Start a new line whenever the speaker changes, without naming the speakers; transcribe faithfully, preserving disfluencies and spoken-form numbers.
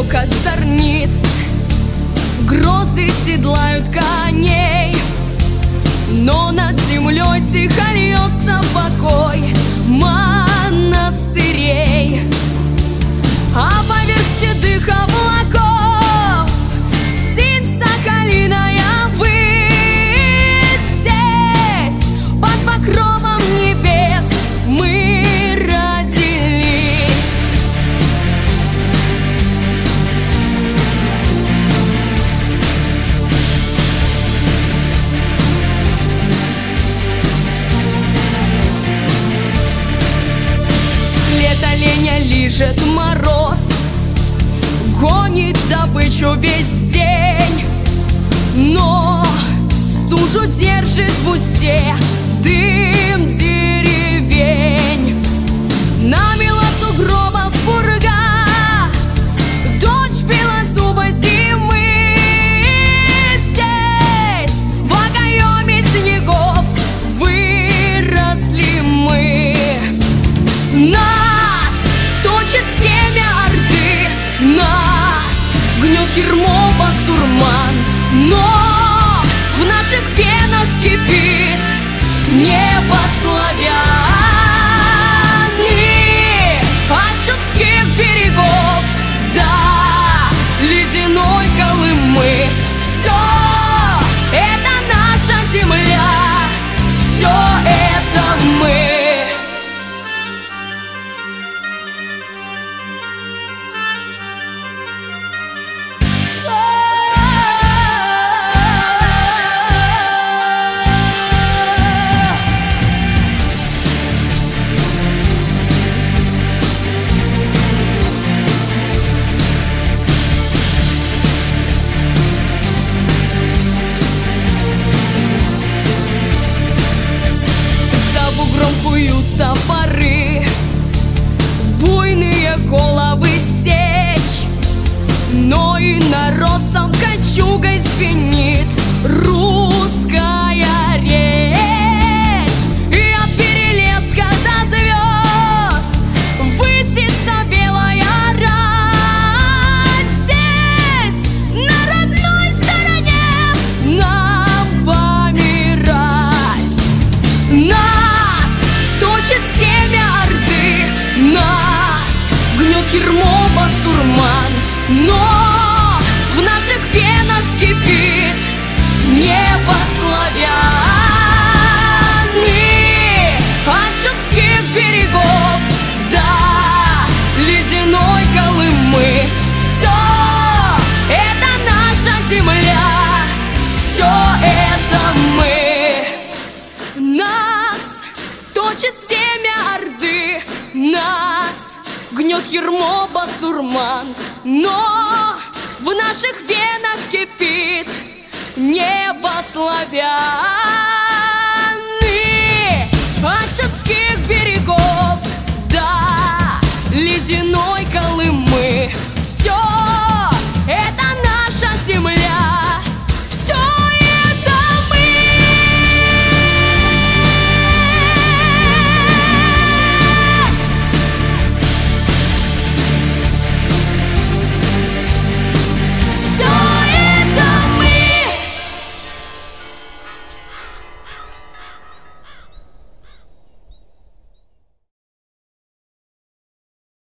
клёкот зорниц, грозы седлают коней, но над землей тихо льется покой монастырей. А поверх седых облаков синь соколиная высь. Здесь, под покровом небес, мы родились. След оленя лижет мороз, гонит добычу весь день, но стужу держит в узде дым деревень. Намела сугробов пурга, дочь белозубой зимы. Здесь, в окоеме снегов, выросли мы. Нас точит семя орды, нас гнет ермо басурман, но в наших венах кипит небо славян. От чудских берегов до ледяной Колымы все это наша земля, все это мы. Куют топоры, буйные головы сечь, но и народ сам кольчугой звенит русская речь. И от Перелеска до звезд высится белая рать. Здесь, на родной стороне, нам помирать. Нас точит семя орды, нас гнет ермо басурман, но в наших венах кипит небо славян. И от чудских берегов до ледяной Колымы все это наша земля, все это мы. Нас точит семя орды, нас гнет ермо басурман, но в наших венах кипит небо славян. И от чудских берегов до ледяной Колымы все